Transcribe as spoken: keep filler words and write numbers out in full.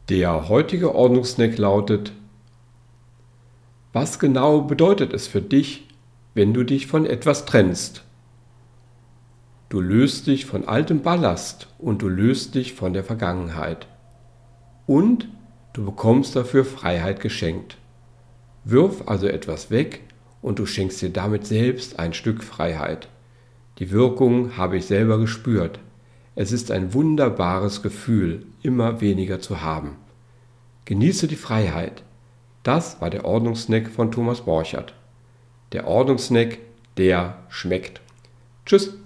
Der heutige Ordnungssnack lautet: Was genau bedeutet es für dich, wenn du dich von etwas trennst? Du löst dich von altem Ballast und du löst dich von der Vergangenheit. Und du bekommst dafür Freiheit geschenkt. Wirf also etwas weg und du schenkst dir damit selbst ein Stück Freiheit. Die Wirkung habe ich selber gespürt. Es ist ein wunderbares Gefühl, immer weniger zu haben. Genieße die Freiheit. Das war der Ordnungssnack von Thomas Borchert. Der Ordnungssnack, der schmeckt. Tschüss!